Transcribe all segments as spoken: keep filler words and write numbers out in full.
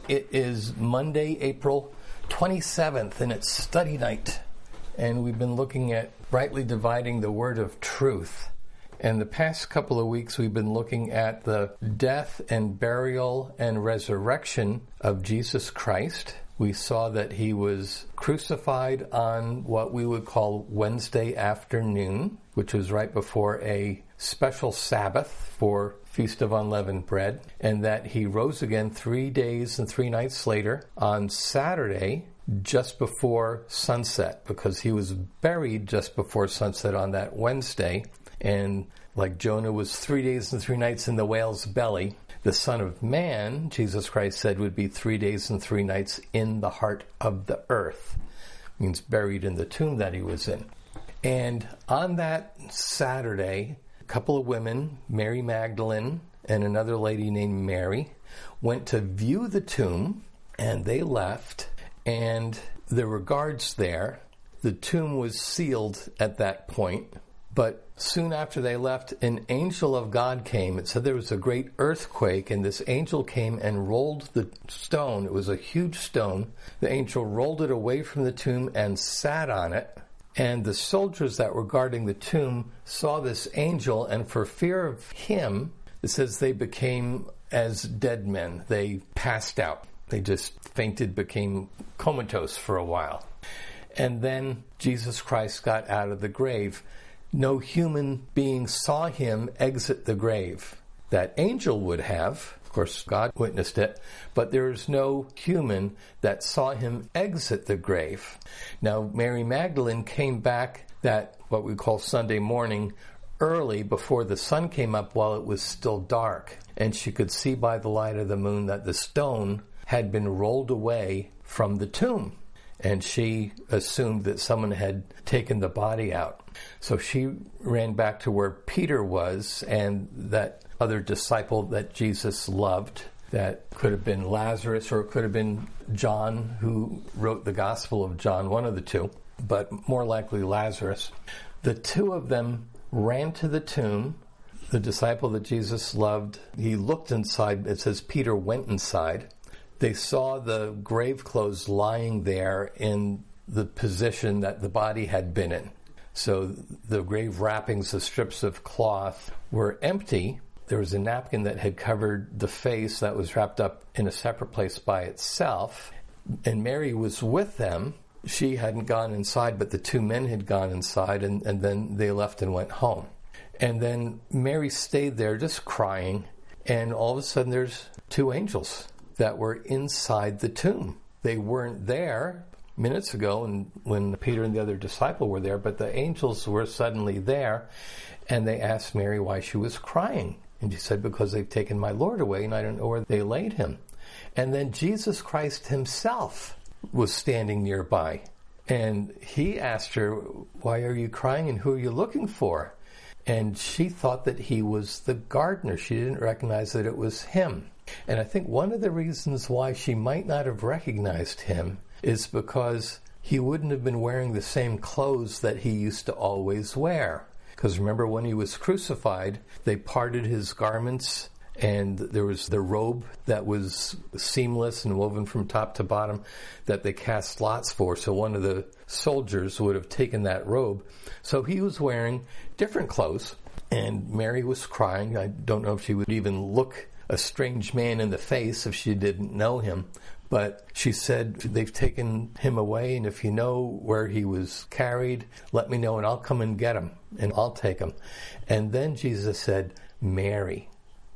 It is Monday, April twenty-seventh, and it's study night. And we've been looking at rightly dividing the word of truth. And the past couple of weeks, we've been looking at the death and burial and resurrection of Jesus Christ. We saw that he was crucified on what we would call Wednesday afternoon, which was right before a special Sabbath for Feast of Unleavened Bread, and that he rose again three days and three nights later on Saturday, just before sunset, because he was buried just before sunset on that Wednesday. And like Jonah was three days and three nights in the whale's belly, the Son of Man, Jesus Christ said, would be three days and three nights in the heart of the earth. It means buried in the tomb that he was in. And on that Saturday, a couple of women, Mary Magdalene and another lady named Mary, went to view the tomb, and they left, and there were guards there. The tomb was sealed at that point, but soon after they left, an angel of God came. It said there was a great earthquake, and this angel came and rolled the stone. It was a huge stone. The angel rolled it away from the tomb and sat on it. And the soldiers that were guarding the tomb saw this angel, and for fear of him, it says they became as dead men. They passed out. They just fainted, became comatose for a while. And then Jesus Christ got out of the grave. No human being saw him exit the grave. That angel would have. Of course, God witnessed it, but there is no human that saw him exit the grave. Now, Mary Magdalene came back that, what we call Sunday morning, early before the sun came up while it was still dark. And she could see by the light of the moon that the stone had been rolled away from the tomb. And she assumed that someone had taken the body out. So she ran back to where Peter was and that other disciple that Jesus loved. That could have been Lazarus, or it could have been John, who wrote the Gospel of John, one of the two, but more likely Lazarus. The two of them ran to the tomb. The disciple that Jesus loved, he looked inside. It says Peter went inside. They saw the grave clothes lying there in the position that the body had been in. So the grave wrappings, the strips of cloth, were empty. There was a napkin that had covered the face that was wrapped up in a separate place by itself. And Mary was with them. She hadn't gone inside, but the two men had gone inside, and, and then they left and went home. And then Mary stayed there just crying, and all of a sudden there's two angels that were inside the tomb. They weren't there minutes ago and when Peter and the other disciple were there, but the angels were suddenly there, and they asked Mary why she was crying. And she said, because they've taken my Lord away and I don't know where they laid him. And then Jesus Christ himself was standing nearby, and he asked her, why are you crying and who are you looking for? And she thought that he was the gardener. She didn't recognize that it was him. And I think one of the reasons why she might not have recognized him is because he wouldn't have been wearing the same clothes that he used to always wear. Because remember, when he was crucified, they parted his garments, and there was the robe that was seamless and woven from top to bottom that they cast lots for. So one of the soldiers would have taken that robe. So he was wearing different clothes, and Mary was crying. I don't know if she would even look a strange man in the face if she didn't know him. But she said, they've taken him away, and if you know where he was carried, let me know, and I'll come and get him, and I'll take him. And then Jesus said, Mary.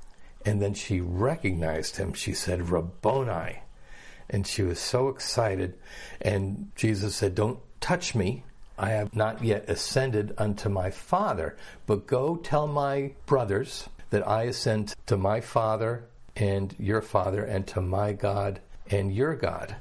And then she recognized him. She said, Rabboni. And she was so excited. And Jesus said, don't touch me. I have not yet ascended unto my Father, but go tell my brothers that I ascend to my Father and your Father, and to my God and your God.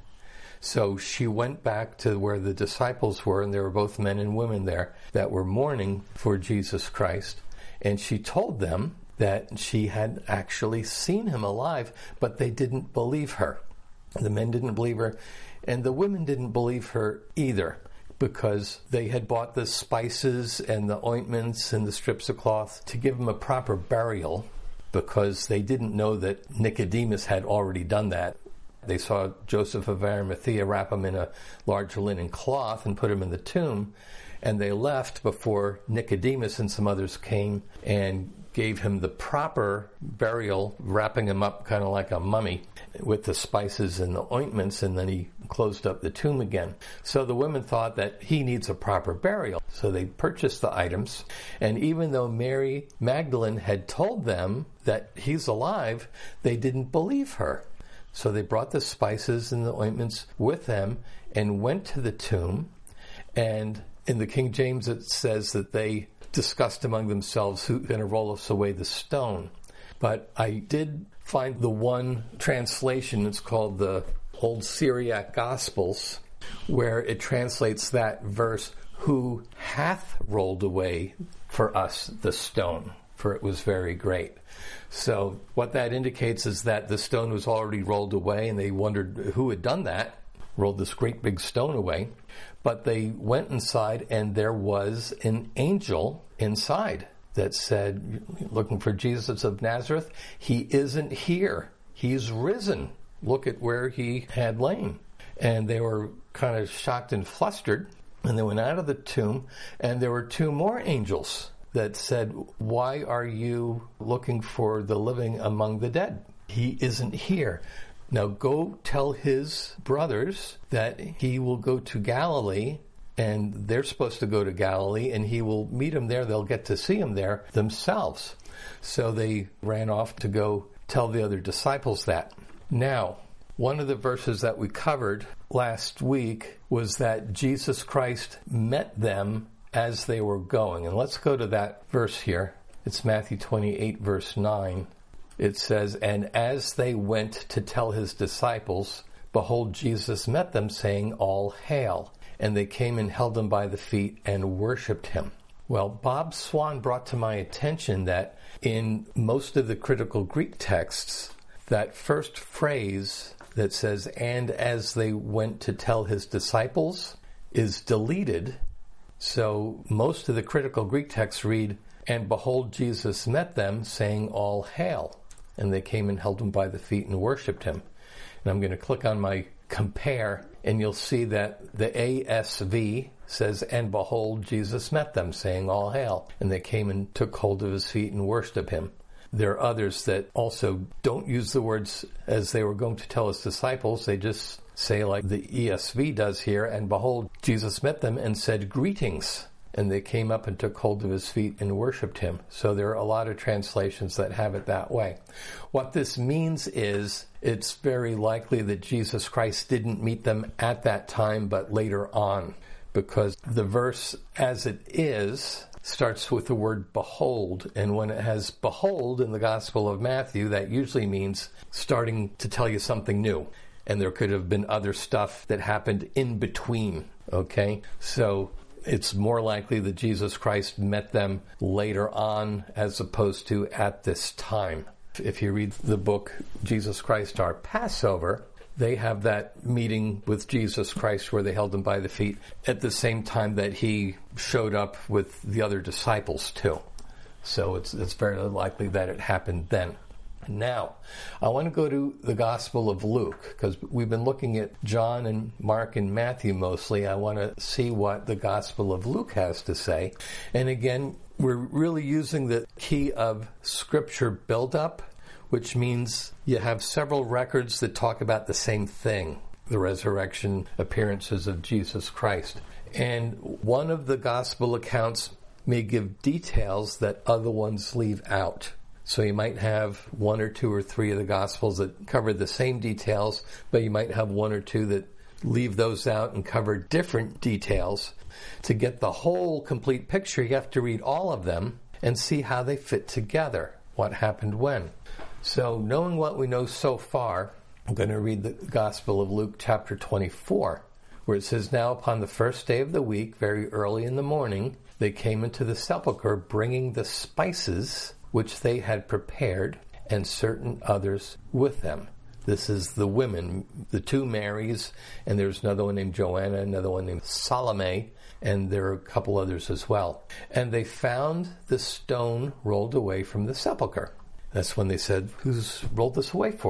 So she went back to where the disciples were, and there were both men and women there that were mourning for Jesus Christ. And she told them that she had actually seen him alive, but they didn't believe her. The men didn't believe her, and the women didn't believe her either, because they had bought the spices and the ointments and the strips of cloth to give him a proper burial, because they didn't know that Nicodemus had already done that They saw Joseph of Arimathea wrap him in a large linen cloth and put him in the tomb, and they left before Nicodemus and some others came and gave him the proper burial, wrapping him up kind of like a mummy with the spices and the ointments, and then he closed up the tomb again. So the women thought that he needs a proper burial. So they purchased the items, and even though Mary Magdalene had told them that he's alive, they didn't believe her. So they brought the spices and the ointments with them and went to the tomb, and in the King James it says that they discussed among themselves who's going to roll us away the stone. But I did find the one translation, it's called the Old Syriac Gospels, where it translates that verse, who hath rolled away for us the stone, for it was very great. So what that indicates is that the stone was already rolled away, and they wondered who had done that, rolled this great big stone away. But they went inside, and there was an angel inside that said, looking for Jesus of Nazareth, he isn't here. He's risen. Look at where he had lain. And they were kind of shocked and flustered, and they went out of the tomb, and there were two more angels that said, why are you looking for the living among the dead? He isn't here. Now go tell his brothers that he will go to Galilee, and they're supposed to go to Galilee, and he will meet them there. They'll get to see him there themselves. So they ran off to go tell the other disciples that. Now, one of the verses that we covered last week was that Jesus Christ met them as they were going. And let's go to that verse here. It's Matthew twenty-eight, verse nine. It says, and as they went to tell his disciples, behold, Jesus met them, saying, all hail. And they came and held him by the feet and worshipped him. Well, Bob Swan brought to my attention that in most of the critical Greek texts, that first phrase that says, and as they went to tell his disciples, is deleted. So most of the critical Greek texts read, and behold, Jesus met them, saying, all hail. And they came and held him by the feet and worshipped him. And I'm going to click on my compare, and you'll see that the A S V says, and behold, Jesus met them, saying, all hail. And they came and took hold of his feet and worshipped him. There are others that also don't use the words as they were going to tell his disciples. They just say, like the E S V does here, and behold, Jesus met them and said, greetings. And they came up and took hold of his feet and worshipped him. So there are a lot of translations that have it that way. What this means is it's very likely that Jesus Christ didn't meet them at that time, but later on, because the verse as it is starts with the word behold. And when it has behold in the Gospel of Matthew, that usually means starting to tell you something new. And there could have been other stuff that happened in between, okay? So it's more likely that Jesus Christ met them later on as opposed to at this time. If you read the book, Jesus Christ, Our Passover, they have that meeting with Jesus Christ where they held him by the feet at the same time that he showed up with the other disciples too. So it's, it's very likely that it happened then. Now, I want to go to the Gospel of Luke, because we've been looking at John and Mark and Matthew mostly. I want to see what the Gospel of Luke has to say. And again, we're really using the key of Scripture buildup, which means you have several records that talk about the same thing, the resurrection appearances of Jesus Christ. And one of the Gospel accounts may give details that other ones leave out. So you might have one or two or three of the Gospels that cover the same details, but you might have one or two that leave those out and cover different details. To get the whole complete picture, you have to read all of them and see how they fit together, what happened when. So knowing what we know so far, I'm going to read the Gospel of Luke chapter twenty-four, where it says, now upon the first day of the week, very early in the morning, they came into the sepulchre bringing the spices which they had prepared, and certain others with them. This is the women, the two Marys, and there's another one named Joanna, another one named Salome, and there are a couple others as well. And they found the stone rolled away from the sepulchre. That's when they said, who's rolled this away for us?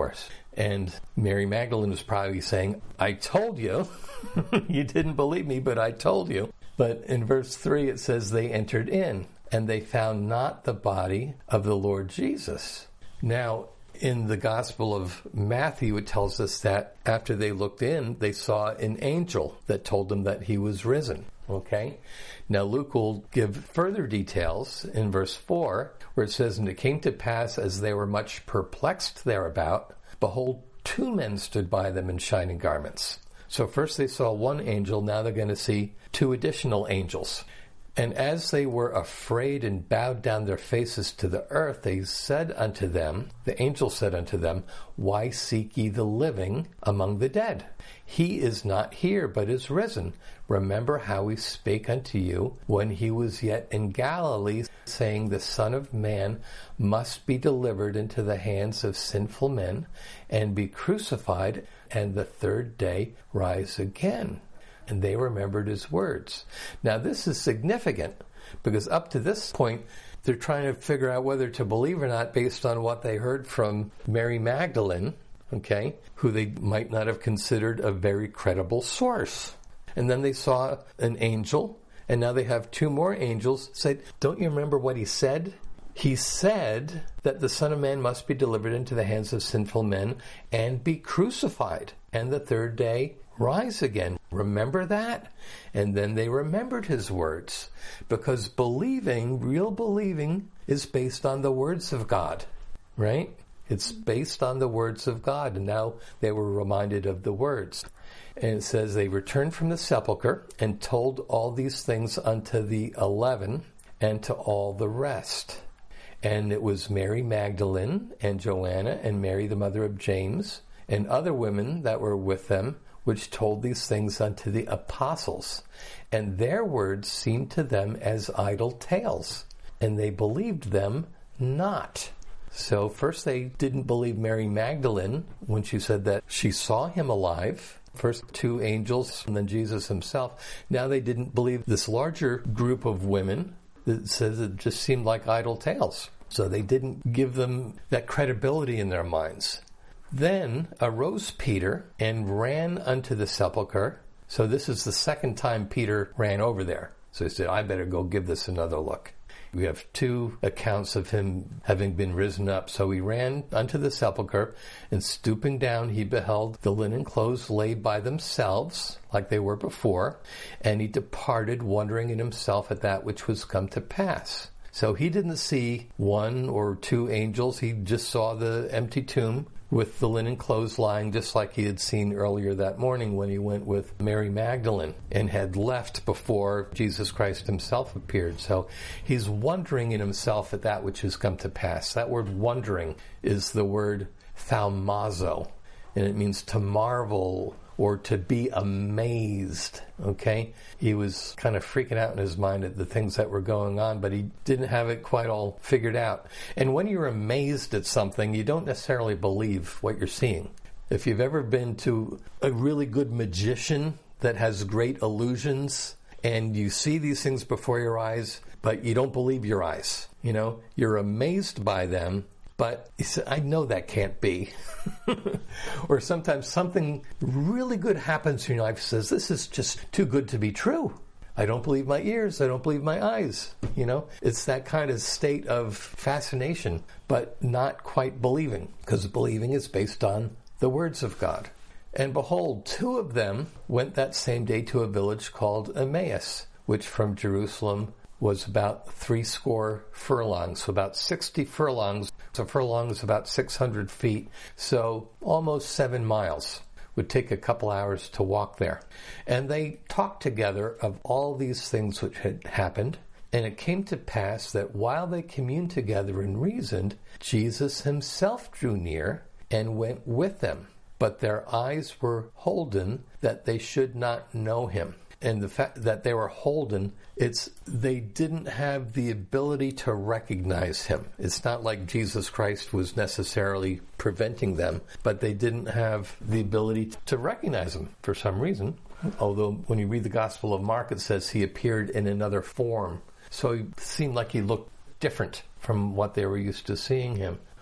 And Mary Magdalene was probably saying, I told you. You didn't believe me, but I told you. But in verse three, it says they entered in, and they found not the body of the Lord Jesus. Now, in the Gospel of Matthew, it tells us that after they looked in, they saw an angel that told them that he was risen. Okay? Now, Luke will give further details in verse four, where it says, And it came to pass, as they were much perplexed thereabout, behold, two men stood by them in shining garments. So first they saw one angel, now they're going to see two additional angels. And as they were afraid and bowed down their faces to the earth, they said unto them, the angel said unto them, Why seek ye the living among the dead? He is not here, but is risen. Remember how he spake unto you when he was yet in Galilee, saying, The Son of Man must be delivered into the hands of sinful men, and be crucified, and the third day rise again. And they remembered his words. Now this is significant because up to this point, they're trying to figure out whether to believe or not based on what they heard from Mary Magdalene, okay, who they might not have considered a very credible source. And then they saw an angel, and now they have two more angels say, don't you remember what he said? He said that the Son of Man must be delivered into the hands of sinful men and be crucified, and the third day rise again. Remember that? And then they remembered his words, because believing, real believing, is based on the words of God, right? It's based on the words of God, and now they were reminded of the words. And it says, they returned from the sepulchre and told all these things unto the eleven and to all the rest. And it was Mary Magdalene and Joanna and Mary the mother of James and other women that were with them, which told these things unto the apostles. And their words seemed to them as idle tales, and they believed them not. So first they didn't believe Mary Magdalene when she said that she saw him alive. First two angels and then Jesus himself. Now they didn't believe this larger group of women that says it just seemed like idle tales. So they didn't give them that credibility in their minds. Then arose Peter and ran unto the sepulchre. So this is the second time Peter ran over there. So he said, I better go give this another look. We have two accounts of him having been risen up. So he ran unto the sepulchre, and stooping down, he beheld the linen clothes laid by themselves, like they were before, and he departed, wondering in himself at that which was come to pass. So he didn't see one or two angels. He just saw the empty tomb with the linen clothes lying, just like he had seen earlier that morning when he went with Mary Magdalene and had left before Jesus Christ himself appeared. So he's wondering in himself at that which has come to pass. That word wondering is the word thaumazo, and it means to marvel or to be amazed, okay? He was kind of freaking out in his mind at the things that were going on, but he didn't have it quite all figured out. And when you're amazed at something, you don't necessarily believe what you're seeing. If you've ever been to a really good magician that has great illusions, and you see these things before your eyes, but you don't believe your eyes, you know? You're amazed by them, but you say, I know that can't be. Or sometimes something really good happens in your life, says, this is just too good to be true. I don't believe my ears. I don't believe my eyes. You know, it's that kind of state of fascination, but not quite believing, because believing is based on the words of God. And behold, two of them went that same day to a village called Emmaus, which from Jerusalem was about three score furlongs, so about sixty furlongs. So a furlong is about six hundred feet, so almost seven miles. Would take a couple hours to walk there. And they talked together of all these things which had happened. And it came to pass that while they communed together and reasoned, Jesus himself drew near and went with them. But their eyes were holden that they should not know him. And the fact that they were holden, it's they didn't have the ability to recognize him. It's not like Jesus Christ was necessarily preventing them, but they didn't have the ability to recognize him for some reason. Although when you read the Gospel of Mark, it says he appeared in another form. So it seemed like he looked different from what they were used to seeing him.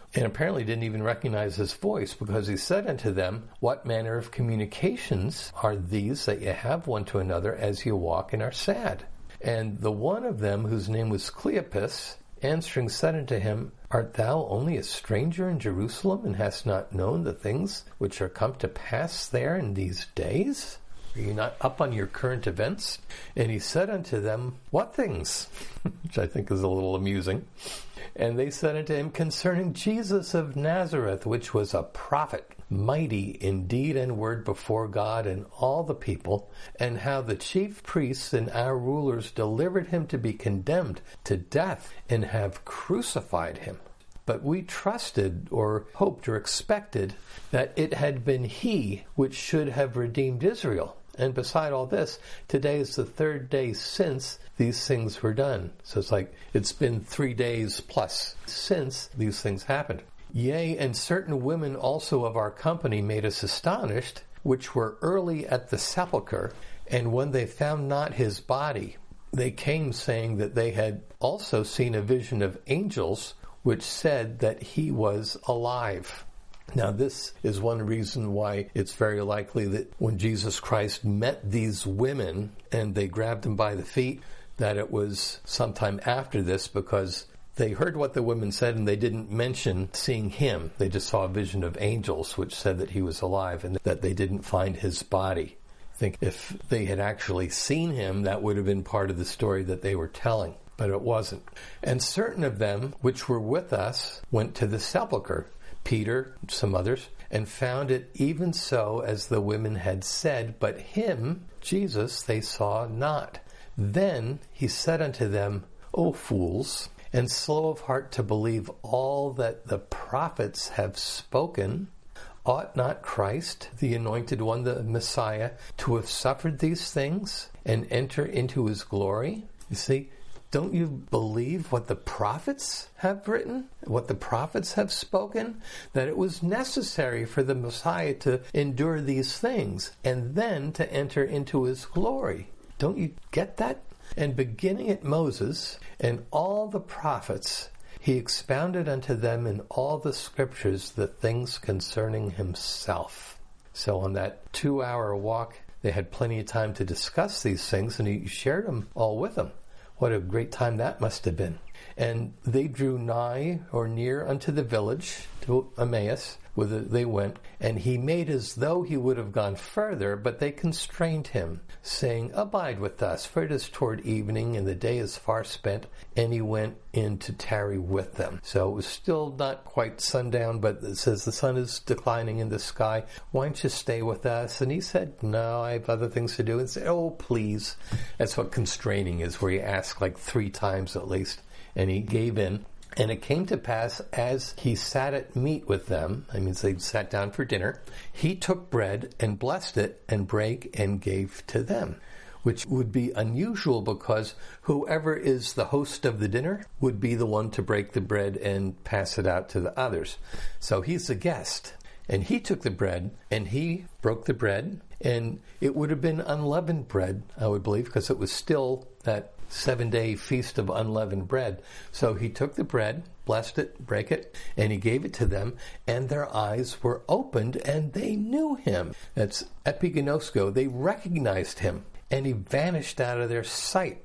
and apparently didn't even recognize his voice, because he said unto them, What manner of communications are these that ye have one to another as ye walk and are sad? And the one of them, whose name was Cleopas, answering said unto him, Art thou only a stranger in Jerusalem, and hast not known the things which are come to pass there in these days? Are you not up on your current events? And he said unto them, What things? Which I think is a little amusing. And they said unto him, Concerning Jesus of Nazareth, which was a prophet, mighty in deed and word before God and all the people, and how the chief priests and our rulers delivered him to be condemned to death, and have crucified him. But we trusted, or hoped, or expected that it had been he which should have redeemed Israel. And beside all this, today is the third day since these things were done. So it's like it's been three days plus since these things happened. Yea, and certain women also of our company made us astonished, which were early at the sepulchre, and when they found not his body, they came saying that they had also seen a vision of angels, which said that he was alive. Now, this is one reason why it's very likely that when Jesus Christ met these women and they grabbed him by the feet, that it was sometime after this, because they heard what the women said and they didn't mention seeing him. They just saw a vision of angels which said that he was alive and that they didn't find his body. I think if they had actually seen him, that would have been part of the story that they were telling. But it wasn't. And certain of them which were with us went to the sepulchre, Peter, some others, and found it even so as the women had said, but him, Jesus, they saw not. Then he said unto them, O fools, and slow of heart to believe all that the prophets have spoken, ought not Christ, the anointed one, the Messiah, to have suffered these things and enter into his glory? You see, don't you believe what the prophets have written, what the prophets have spoken? That it was necessary for the Messiah to endure these things and then to enter into his glory. Don't you get that? And beginning at Moses and all the prophets, he expounded unto them in all the scriptures the things concerning himself. So on that two-hour walk, they had plenty of time to discuss these things, and he shared them all with them. What a great time that must have been. And they drew nigh or near unto the village, to Emmaus, whither they went, and he made as though he would have gone further, but they constrained him, saying, Abide with us, for it is toward evening, and the day is far spent. And he went in to tarry with them. So it was still not quite sundown, but it says the sun is declining in the sky. Why don't you stay with us? And he said, No, I have other things to do. And said, Oh, please. That's what constraining is, where you ask like three times at least. And he gave in. And it came to pass, as he sat at meat with them, I mean, they sat down for dinner, he took bread and blessed it and brake and gave to them, which would be unusual because whoever is the host of the dinner would be the one to break the bread and pass it out to the others. So he's the guest. And he took the bread and he broke the bread, and it would have been unleavened bread, I would believe, because it was still that seven-day feast of unleavened bread. So he took the bread, blessed it, brake it, and he gave it to them, and their eyes were opened, and they knew him. That's epiginosko. They recognized him, and he vanished out of their sight.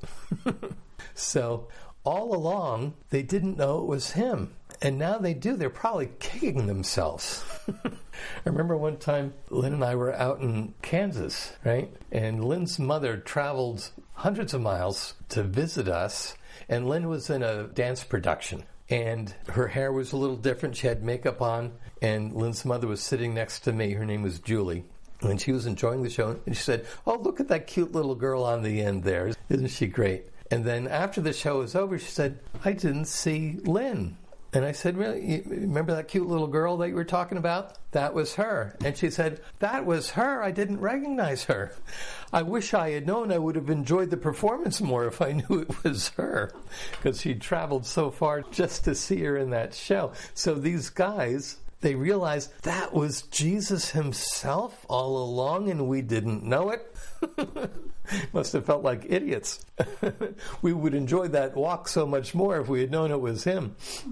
So all along, they didn't know it was him. And now they do. They're probably kicking themselves. I remember one time Lynn and I were out in Kansas, right? And Lynn's mother traveled hundreds of miles to visit us. And Lynn was in a dance production. And her hair was a little different. She had makeup on. And Lynn's mother was sitting next to me. Her name was Julie. And she was enjoying the show. And she said, Oh, look at that cute little girl on the end there. Isn't she great? And then after the show was over, she said, I didn't see Lynn. And I said, really? You remember that cute little girl that you were talking about? That was her. And she said, that was her. I didn't recognize her. I wish I had known. I would have enjoyed the performance more if I knew it was her, because she traveled so far just to see her in that show. So these guys, they realized that was Jesus himself all along, and we didn't know it. Must have felt like idiots. We would enjoy that walk so much more if we had known it was him.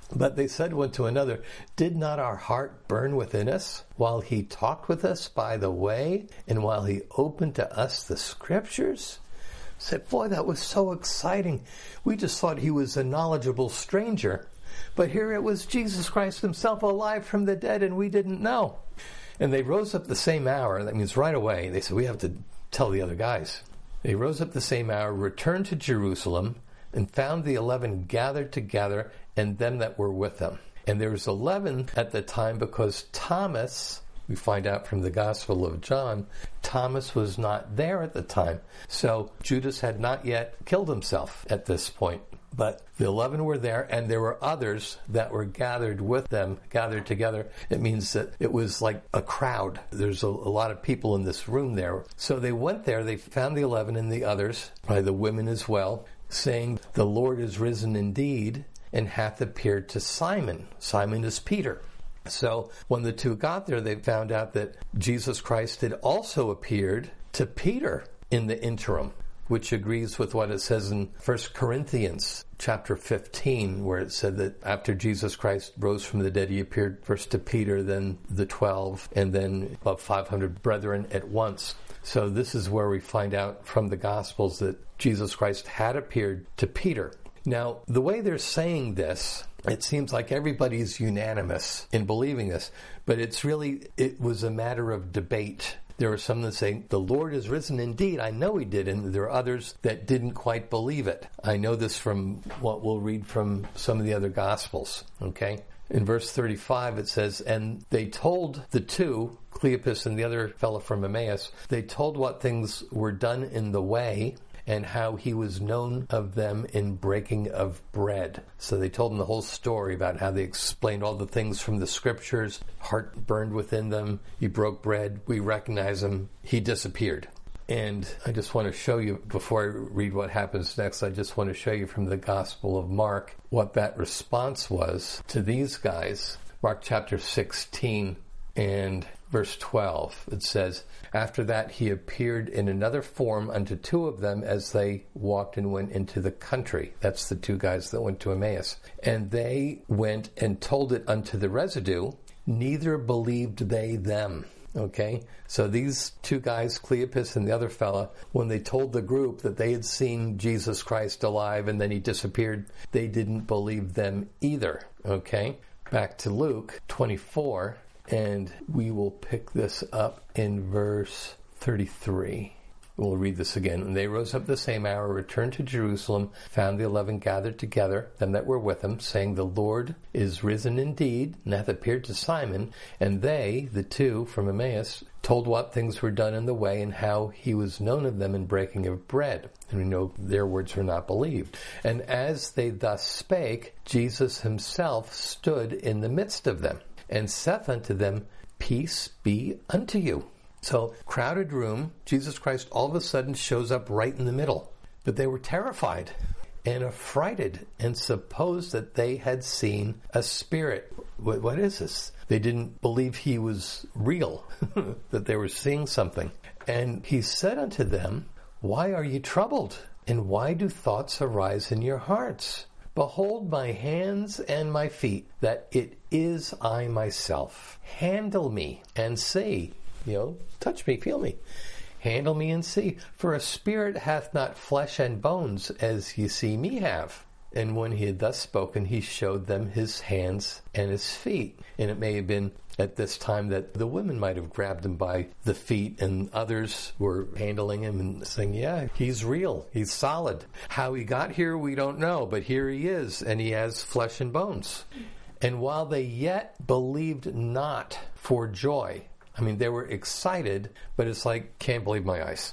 But they said one to another, "Did not our heart burn within us while he talked with us by the way and while he opened to us the scriptures?" Said, boy, that was so exciting. We just thought he was a knowledgeable stranger. But here it was Jesus Christ himself alive from the dead, and we didn't know. And they rose up the same hour. That means right away. They said, we have to tell the other guys. They rose up the same hour, returned to Jerusalem, and found the eleven gathered together and them that were with them. And there was eleven at the time because Thomas, we find out from the Gospel of John, Thomas was not there at the time. So Judas had not yet killed himself at this point. But the eleven were there, and there were others that were gathered with them, gathered together. It means that it was like a crowd. There's a, a lot of people in this room there. So they went there, they found the eleven and the others, probably the women as well, saying, "The Lord is risen indeed, and hath appeared to Simon." Simon is Peter. So when the two got there, they found out that Jesus Christ had also appeared to Peter in the interim, which agrees with what it says in First Corinthians chapter fifteen, where it said that after Jesus Christ rose from the dead, he appeared first to Peter, then the twelve, and then about five hundred brethren at once. So this is where we find out from the Gospels that Jesus Christ had appeared to Peter. Now, the way they're saying this, it seems like everybody's unanimous in believing this, but it's really, it was a matter of debate. There were some that say, "The Lord is risen indeed. I know he did." And there are others that didn't quite believe it. I know this from what we'll read from some of the other Gospels, okay? In verse thirty-five, it says, "And they told the two," Cleopas and the other fellow from Emmaus, "they told what things were done in the way, and how he was known of them in breaking of bread." So they told him the whole story about how they explained all the things from the scriptures. Heart burned within them. He broke bread. We recognize him. He disappeared. And I just want to show you, before I read what happens next, I just want to show you from the Gospel of Mark what that response was to these guys. Mark chapter sixteen and verse twelve. It says, "After that he appeared in another form unto two of them as they walked and went into the country." That's the two guys that went to Emmaus. "And they went and told it unto the residue, neither believed they them." Okay, so these two guys, Cleopas and the other fella, when they told the group that they had seen Jesus Christ alive and then he disappeared, they didn't believe them either. Okay, back to Luke twenty-four. And we will pick this up in verse thirty-three. We'll read this again. "And they rose up the same hour, returned to Jerusalem, found the eleven gathered together, them that were with him, saying, The Lord is risen indeed, and hath appeared to Simon. And they, the two from Emmaus, told what things were done in the way, and how he was known of them in breaking of bread. And we know their words were not believed. And as they thus spake, Jesus himself stood in the midst of them, and saith unto them, Peace be unto you." So, crowded room, Jesus Christ all of a sudden shows up right in the middle. But they were terrified and affrighted and supposed that they had seen a spirit. What, what is this? They didn't believe he was real, that they were seeing something. And he said unto them, Why are ye troubled? And why do thoughts arise in your hearts? Behold my hands and my feet, that it is I myself. Handle me and see. You know, touch me, feel me. Handle me and see. For a spirit hath not flesh and bones, as ye see me have. And when he had thus spoken, he showed them his hands and his feet. And it may have been at this time that the women might have grabbed him by the feet, and others were handling him and saying, yeah, he's real, he's solid. How he got here, we don't know, but here he is, and he has flesh and bones. And while they yet believed not for joy, I mean, they were excited, but it's like, can't believe my eyes.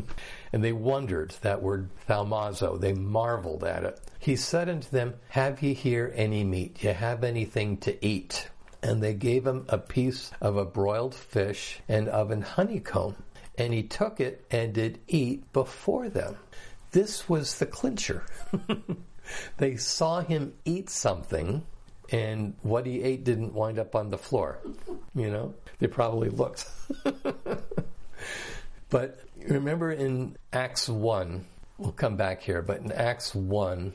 And they wondered, that word thaumazo, they marveled at it. He said unto them, Have ye here any meat? Ye have anything to eat? And they gave him a piece of a broiled fish and of an honeycomb. And he took it and did eat before them. This was the clincher. They saw him eat something, and what he ate didn't wind up on the floor. You know, they probably looked. But remember in Acts one, we'll come back here, but in Acts one,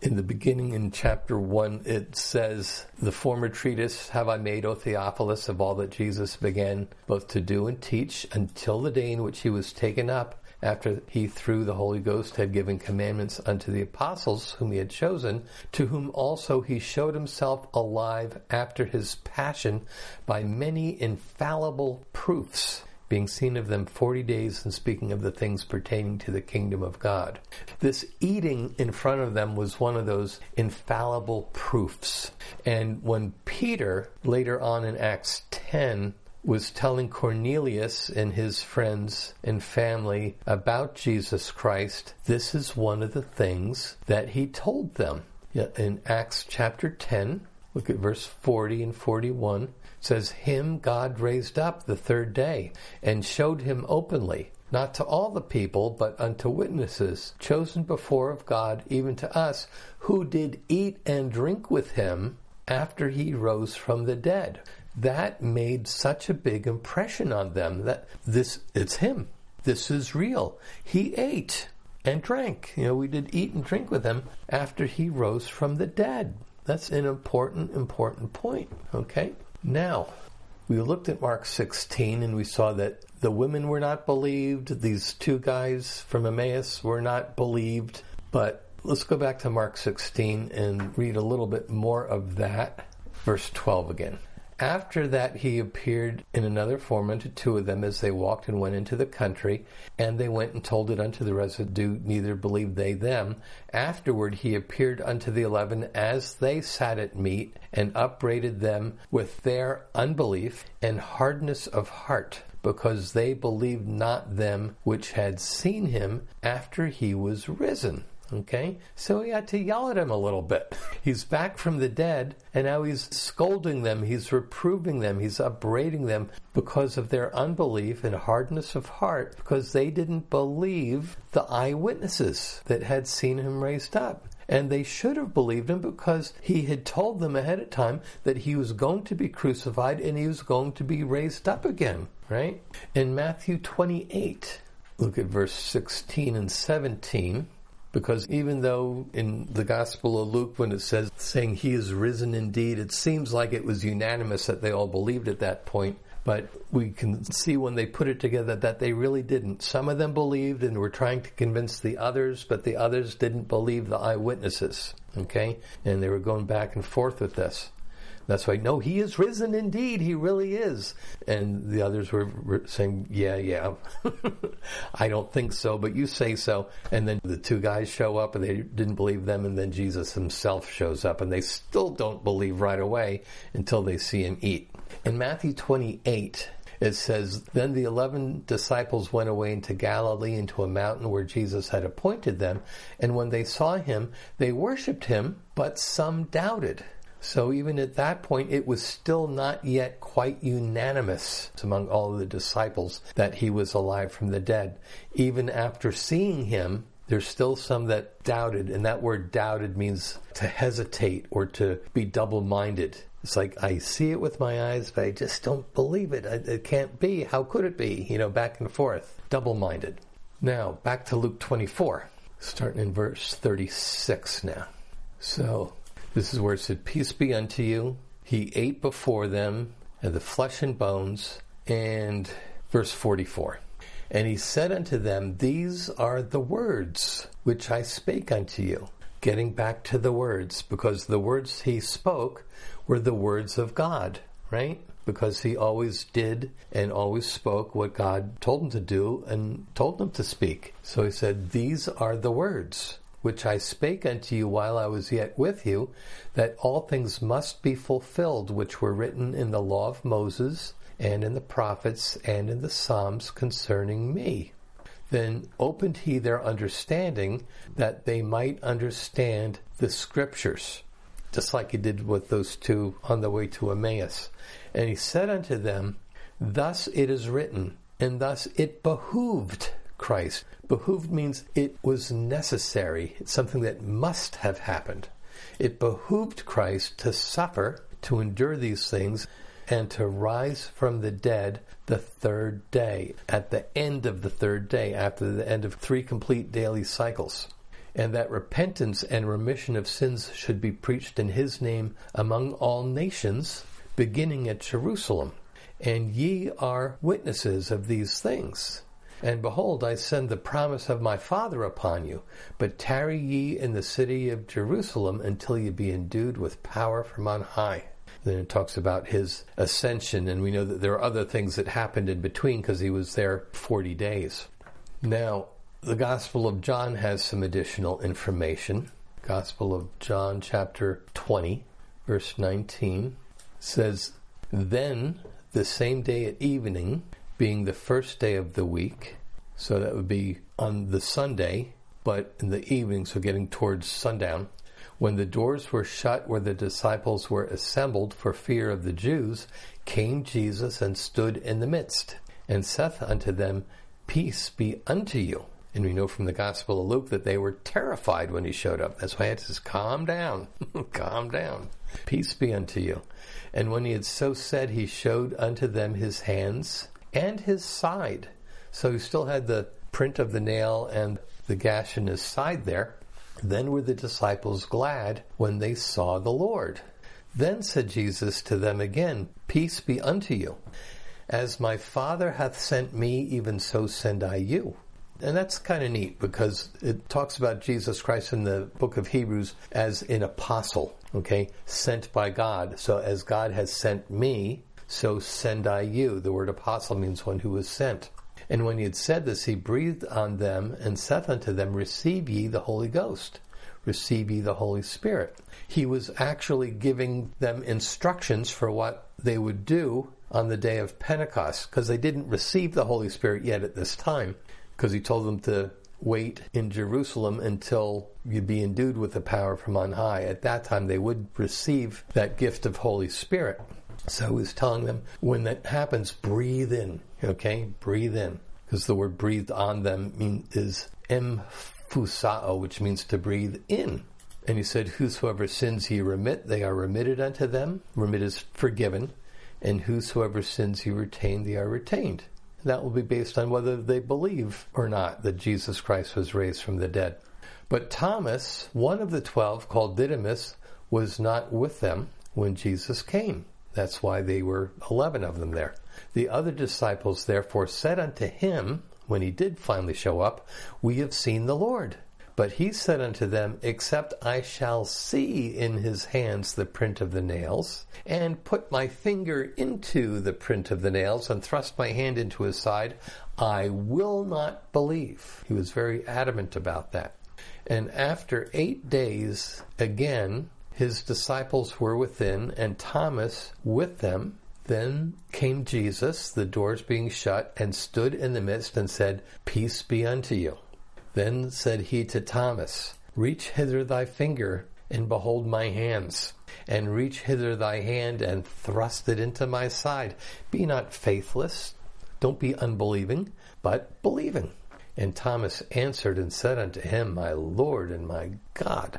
In the beginning, in chapter one, it says, the former treatise have I made, O Theophilus, of all that Jesus began both to do and teach until the day in which he was taken up, after he through the Holy Ghost had given commandments unto the apostles whom he had chosen, to whom also he showed himself alive after his passion by many infallible proofs, being seen of them forty days and speaking of the things pertaining to the kingdom of God. This eating in front of them was one of those infallible proofs. And when Peter, later on in Acts ten, was telling Cornelius and his friends and family about Jesus Christ, this is one of the things that he told them. In Acts chapter ten, look at verse forty and forty-one, it says, him God raised up the third day, and showed him openly, not to all the people, but unto witnesses, chosen before of God, even to us, who did eat and drink with him after he rose from the dead. That made such a big impression on them that this, it's him. This is real. He ate and drank. You know, we did eat and drink with him after he rose from the dead. That's an important, important point. Okay? Now, we looked at Mark sixteen and we saw that the women were not believed. These two guys from Emmaus were not believed. But let's go back to Mark sixteen and read a little bit more of that. Verse twelve again. After that he appeared in another form unto two of them as they walked and went into the country, and they went and told it unto the residue, neither believed they them. Afterward he appeared unto the eleven as they sat at meat, and upbraided them with their unbelief and hardness of heart, because they believed not them which had seen him after he was risen. Okay, so he had to yell at him a little bit. He's back from the dead, and now he's scolding them, he's reproving them, he's upbraiding them because of their unbelief and hardness of heart, because they didn't believe the eyewitnesses that had seen him raised up. And they should have believed him because he had told them ahead of time that he was going to be crucified and he was going to be raised up again, right? In Matthew twenty-eight, look at verse sixteen and seventeen. Because even though in the Gospel of Luke, when it says, saying he is risen indeed, it seems like it was unanimous that they all believed at that point. But we can see when they put it together that they really didn't. Some of them believed and were trying to convince the others, but the others didn't believe the eyewitnesses. Okay? And they were going back and forth with this. That's why, no, he is risen indeed. He really is. And the others were saying, yeah, yeah. I don't think so, but you say so. And then the two guys show up and they didn't believe them. And then Jesus himself shows up and they still don't believe right away until they see him eat. In Matthew twenty-eight, it says, then the eleven disciples went away into Galilee, into a mountain where Jesus had appointed them. And when they saw him, they worshipped him, but some doubted. So even at that point, it was still not yet quite unanimous among all of the disciples that he was alive from the dead. Even after seeing him, there's still some that doubted, and that word doubted means to hesitate or to be double-minded. It's like, I see it with my eyes, but I just don't believe it. It can't be. How could it be? You know, back and forth. Double-minded. Now, back to Luke twenty-four, starting in verse thirty-six now. So, this is where it said, peace be unto you. He ate before them, and the flesh and bones. And verse forty-four. And he said unto them, these are the words which I spake unto you. Getting back to the words, because the words he spoke were the words of God, right? Because he always did and always spoke what God told him to do and told him to speak. So he said, these are the words which I spake unto you while I was yet with you, that all things must be fulfilled which were written in the law of Moses, and in the prophets, and in the Psalms concerning me. Then opened he their understanding, that they might understand the Scriptures, just like he did with those two on the way to Emmaus. And he said unto them, thus it is written, and thus it behooved Christ. Behooved means it was necessary. It's something that must have happened. It behooved Christ to suffer, to endure these things, and to rise from the dead the third day, at the end of the third day, after the end of three complete daily cycles. and that repentance and remission of sins should be preached in his name among all nations, beginning at Jerusalem. And ye are witnesses of these things. And behold, I send the promise of my Father upon you, but tarry ye in the city of Jerusalem until ye be endued with power from on high. Then it talks about his ascension, and we know that there are other things that happened in between because he was there forty days. Now, the Gospel of John has some additional information. Gospel of John, chapter twenty, verse nineteen, says, Then the same day at evening, being the first day of the week, so that would be on the Sunday, but in the evening, so getting towards sundown, when the doors were shut where the disciples were assembled for fear of the Jews, came Jesus and stood in the midst, and saith unto them, Peace be unto you. And we know from the Gospel of Luke that they were terrified when he showed up. That's why it says, calm down, calm down. Peace be unto you. And when he had so said, he showed unto them his hands and his side. So he still had the print of the nail and the gash in his side there. Then were the disciples glad when they saw the Lord. Then said Jesus to them again, Peace be unto you. As my Father hath sent me, even so send I you. And that's kind of neat because it talks about Jesus Christ in the book of Hebrews as an apostle, okay, sent by God. So as God has sent me, so send I you. The word apostle means one who was sent. And when he had said this, he breathed on them and saith unto them, Receive ye the Holy Ghost. Receive ye the Holy Spirit. He was actually giving them instructions for what they would do on the day of Pentecost, because they didn't receive the Holy Spirit yet at this time, because he told them to wait in Jerusalem until you'd be endued with the power from on high. At that time, they would receive that gift of Holy Spirit. So he was telling them, when that happens, breathe in, okay? Breathe in. Because the word breathed on them mean, is emphusao, which means to breathe in. And he said, Whosoever sins ye remit, they are remitted unto them. Remit is forgiven. And whosoever sins ye retain, they are retained. That will be based on whether they believe or not that Jesus Christ was raised from the dead. But Thomas, one of the twelve, called Didymus, was not with them when Jesus came. That's why they were eleven of them there. The other disciples therefore said unto him, when he did finally show up, We have seen the Lord. But he said unto them, Except I shall see in his hands the print of the nails, and put my finger into the print of the nails, and thrust my hand into his side, I will not believe. He was very adamant about that. And after eight days, again, his disciples were within, and Thomas with them. Then came Jesus, the doors being shut, and stood in the midst, and said, Peace be unto you. Then said he to Thomas, Reach hither thy finger, and behold my hands, and reach hither thy hand, and thrust it into my side. Be not faithless, don't be unbelieving, but believing. And Thomas answered and said unto him, My Lord and my God.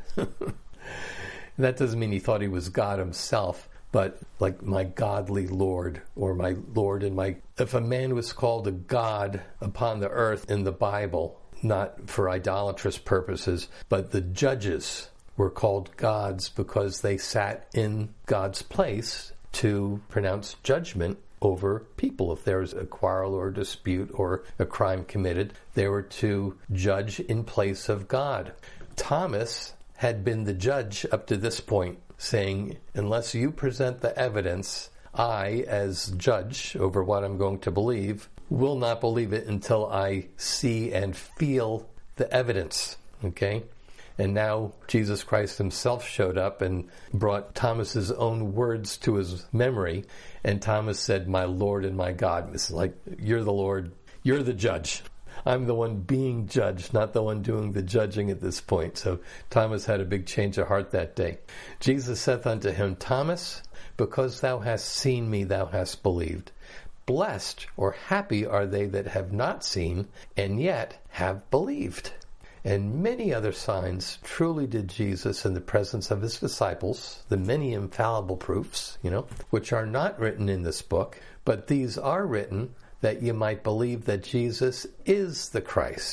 That doesn't mean he thought he was God himself, but like my godly Lord, or my Lord and my... If a man was called a God upon the earth in the Bible, not for idolatrous purposes, but the judges were called gods because they sat in God's place to pronounce judgment over people. If there was a quarrel or a dispute or a crime committed, they were to judge in place of God. Thomas had been the judge up to this point, saying, unless you present the evidence, I, as judge over what I'm going to believe, will not believe it until I see and feel the evidence. Okay? And now Jesus Christ himself showed up and brought Thomas's own words to his memory. And Thomas said, My Lord and my God. It's like, you're the Lord, you're the judge. I'm the one being judged, not the one doing the judging at this point. So Thomas had a big change of heart that day. Jesus saith unto him, Thomas, because thou hast seen me, thou hast believed. Blessed or happy are they that have not seen, and yet have believed. And many other signs truly did Jesus in the presence of his disciples, the many infallible proofs, you know, which are not written in this book, but these are written that you might believe that Jesus is the Christ,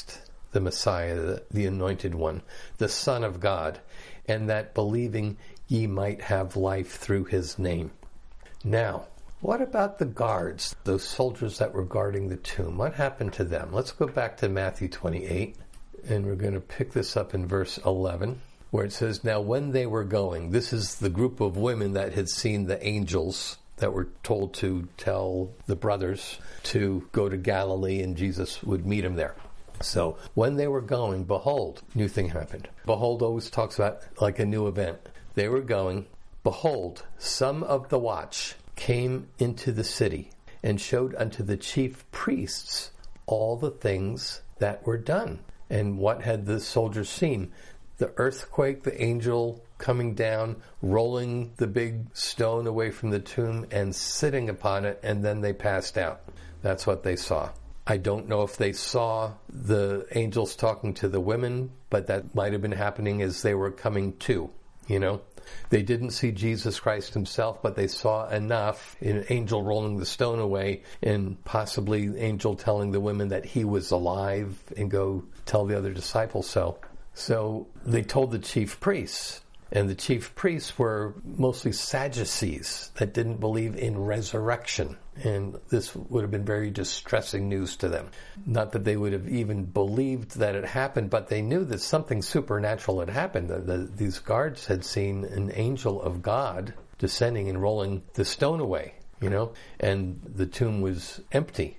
the Messiah, the, the Anointed One, the Son of God, and that believing ye might have life through his name. Now, what about the guards, those soldiers that were guarding the tomb? What happened to them? Let's go back to Matthew twenty-eight, and we're going to pick this up in verse eleven, where it says, now when they were going, this is the group of women that had seen the angels that were told to tell the brothers to go to Galilee and Jesus would meet them there. So when they were going, behold, new thing happened. Behold always talks about like a new event. They were going, behold, some of the watch came into the city and showed unto the chief priests all the things that were done. And what had the soldiers seen? The earthquake, the angel coming down, rolling the big stone away from the tomb and sitting upon it, and then they passed out. That's what they saw. I don't know if they saw the angels talking to the women, but that might have been happening as they were coming to, you know. They didn't see Jesus Christ himself, but they saw enough, an angel rolling the stone away, and possibly the angel telling the women that he was alive and go tell the other disciples so. So they told the chief priests, and the chief priests were mostly Sadducees that didn't believe in resurrection. And this would have been very distressing news to them. Not that they would have even believed that it happened, but they knew that something supernatural had happened. The, the, these guards had seen an angel of God descending and rolling the stone away, you know, and the tomb was empty.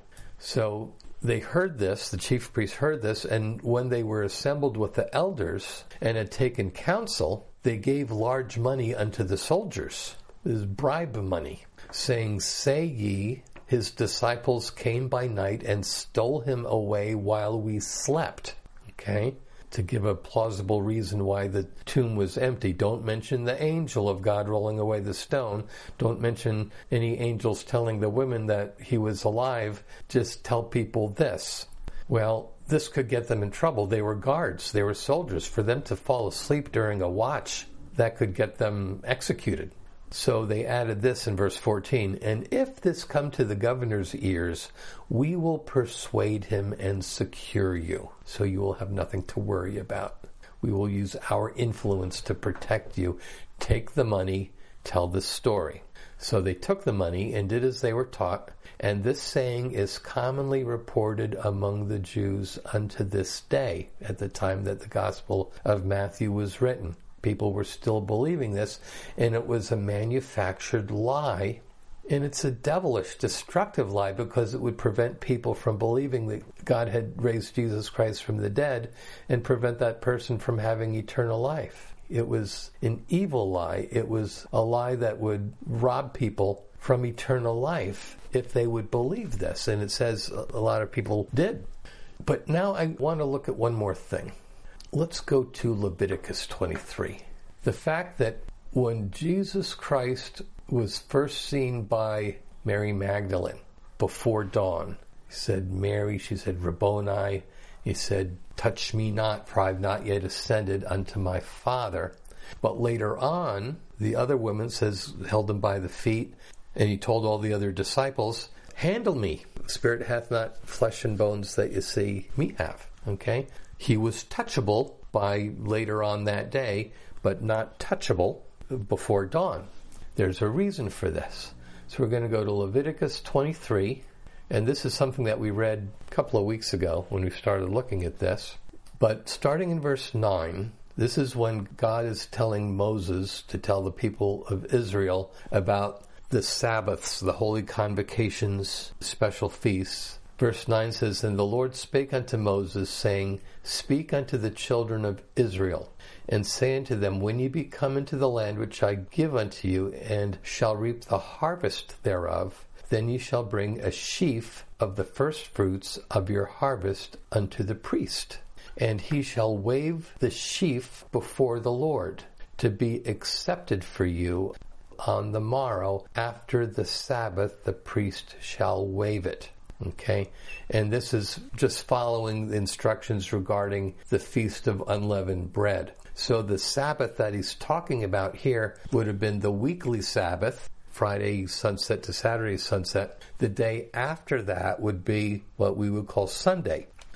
So they heard this, the chief priests heard this, and when they were assembled with the elders and had taken counsel, they gave large money unto the soldiers. This is bribe money, saying, say ye, his disciples came by night and stole him away while we slept. Okay? To give a plausible reason why the tomb was empty. Don't mention the angel of God rolling away the stone. Don't mention any angels telling the women that he was alive. Just tell people this. Well, this could get them in trouble. They were guards. They were soldiers. For them to fall asleep during a watch, that could get them executed. So they added this in verse fourteen, and if this come to the governor's ears, we will persuade him and secure you, so you will have nothing to worry about. We will use our influence to protect you. Take the money, tell the story. So they took the money and did as they were taught, and this saying is commonly reported among the Jews unto this day, at the time that the Gospel of Matthew was written. People were still believing this, and it was a manufactured lie. And it's a devilish, destructive lie because it would prevent people from believing that God had raised Jesus Christ from the dead and prevent that person from having eternal life. It was an evil lie. It was a lie that would rob people from eternal life if they would believe this. And it says a lot of people did. But now I want to look at one more thing. Let's go to Leviticus twenty-three. The fact that when Jesus Christ was first seen by Mary Magdalene before dawn, he said, Mary, she said, Rabboni. He said, touch me not, for I have not yet ascended unto my Father. But later on, the other woman says, held him by the feet, and he told all the other disciples, handle me. Spirit hath not flesh and bones that you see me have. Okay? He was touchable by later on that day, but not touchable before dawn. There's a reason for this. So we're going to go to Leviticus twenty-three, and this is something that we read a couple of weeks ago when we started looking at this. But starting in verse nine, this is when God is telling Moses to tell the people of Israel about the Sabbaths, the holy convocations, special feasts. Verse nine says, and the Lord spake unto Moses, saying, speak unto the children of Israel, and say unto them, when ye be come into the land which I give unto you, and shall reap the harvest thereof, then ye shall bring a sheaf of the firstfruits of your harvest unto the priest. And he shall wave the sheaf before the Lord, to be accepted for you. On the morrow, after the Sabbath, the priest shall wave it. Okay, and this is just following the instructions regarding the Feast of Unleavened Bread. So the Sabbath that he's talking about here would have been the weekly Sabbath, Friday sunset to Saturday sunset. The day after that would be what we would call Sunday.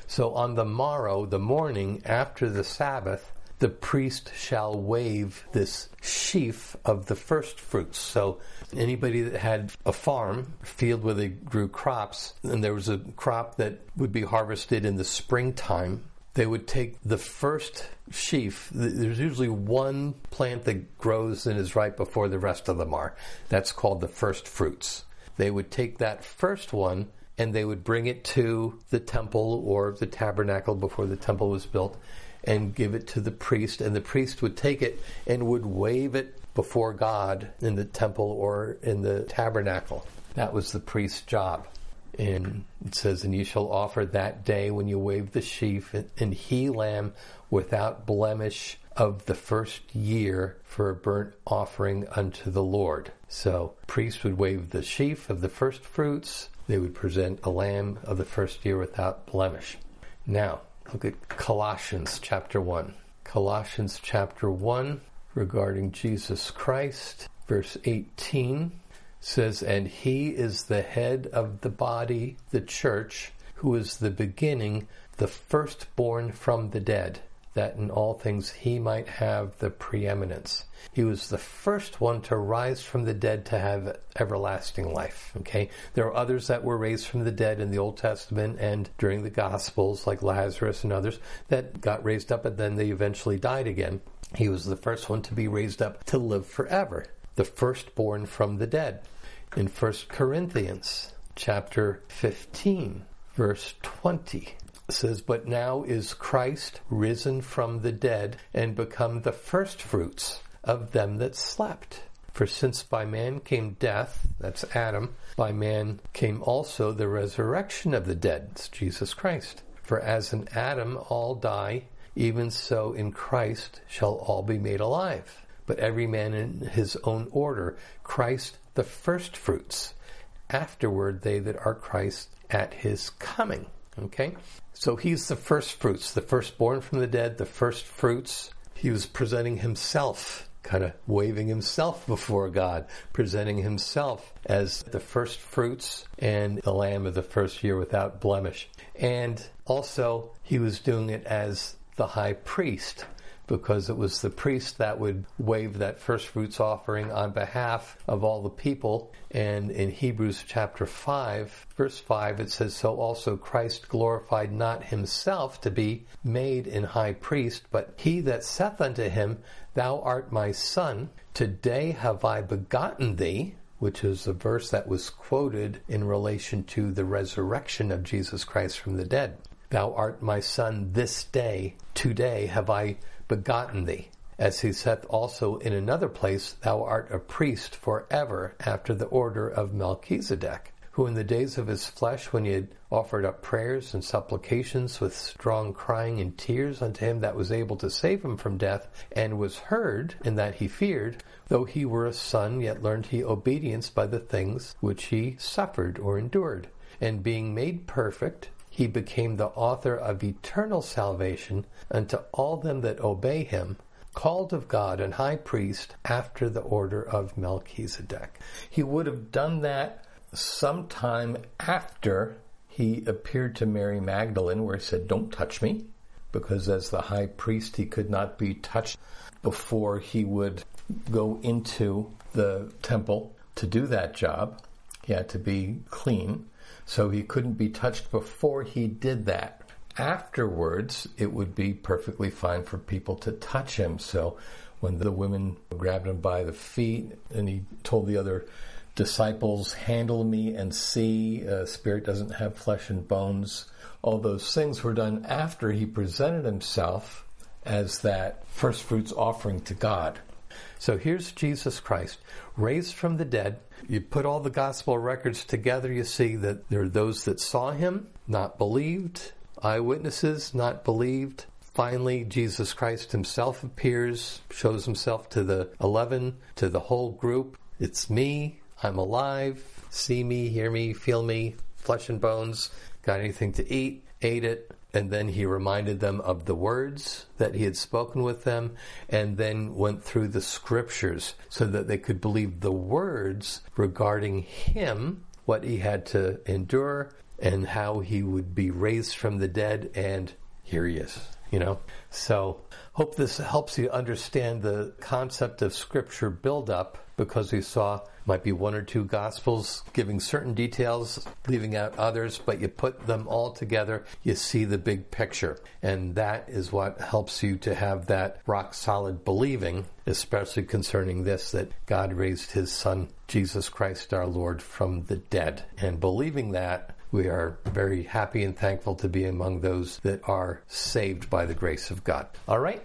So on the morrow, the morning after the Sabbath, the priest shall wave this sheaf of the first fruits. So anybody that had a farm, a field where they grew crops, and there was a crop that would be harvested in the springtime, they would take the first sheaf. There's usually one plant that grows and is right before the rest of them are. That's called the first fruits. They would take that first one and they would bring it to the temple or the tabernacle before the temple was built and give it to the priest, and the priest would take it and would wave it before God in the temple or in the tabernacle. That was the priest's job. And it says, and you shall offer that day when you wave the sheaf an he lamb without blemish of the first year for a burnt offering unto the Lord. So priests would wave the sheaf of the first fruits. They would present a lamb of the first year without blemish. Now, look at Colossians chapter one. Colossians chapter one regarding Jesus Christ, verse eighteen says, and he is the head of the body, the church, who is the beginning, the firstborn from the dead, that in all things he might have the preeminence. He was the first one to rise from the dead to have everlasting life. Okay, there are others that were raised from the dead in the Old Testament and during the Gospels, like Lazarus and others, that got raised up and then they eventually died again. He was the first one to be raised up to live forever, the firstborn from the dead. In First Corinthians chapter fifteen, verse twenty, it says, but now is Christ risen from the dead and become the firstfruits of them that slept. For since by man came death, that's Adam, by man came also the resurrection of the dead, it's Jesus Christ. For as in Adam all die, even so in Christ shall all be made alive. But every man in his own order, Christ the firstfruits, afterward they that are Christ at his coming. Okay? So he's the firstfruits, the firstborn from the dead, the firstfruits. He was presenting himself, kind of waving himself before God, presenting himself as the firstfruits and the lamb of the first year without blemish. And also he was doing it as the high priest, because it was the priest that would wave that first fruits offering on behalf of all the people. And in Hebrews chapter five, verse five, it says, so also Christ glorified not himself to be made an high priest, but he that saith unto him, thou art my son, today have I begotten thee, which is a verse that was quoted in relation to the resurrection of Jesus Christ from the dead. Thou art my son, this day, today have I begotten thee. As he saith also in another place, thou art a priest forever after the order of Melchizedek, who in the days of his flesh, when he had offered up prayers and supplications with strong crying and tears unto him that was able to save him from death, and was heard in that he feared, though he were a son, yet learned he obedience by the things which he suffered or endured. And being made perfect, he became the author of eternal salvation unto all them that obey him, called of God and high priest after the order of Melchizedek. He would have done that sometime after he appeared to Mary Magdalene, where he said, don't touch me, because as the high priest he could not be touched before he would go into the temple to do that job. He had to be clean. So he couldn't be touched before he did that. Afterwards, it would be perfectly fine for people to touch him. So when the women grabbed him by the feet and he told the other disciples, handle me and see, uh, spirit doesn't have flesh and bones. All those things were done after he presented himself as that first fruits offering to God. So here's Jesus Christ, raised from the dead. You put all the gospel records together, you see that there are those that saw him, not believed, eyewitnesses, not believed. Finally, Jesus Christ himself appears, shows himself to the eleven, to the whole group. It's me, I'm alive, see me, hear me, feel me, flesh and bones, got anything to eat, ate it. And then he reminded them of the words that he had spoken with them, and then went through the scriptures so that they could believe the words regarding him, what he had to endure, and how he would be raised from the dead, and here he is, you know. So hope this helps you understand the concept of Scripture build-up, because we saw might be one or two Gospels giving certain details, leaving out others, but you put them all together, you see the big picture. And that is what helps you to have that rock-solid believing, especially concerning this, that God raised his Son, Jesus Christ our Lord, from the dead. And believing that, we are very happy and thankful to be among those that are saved by the grace of God. All right?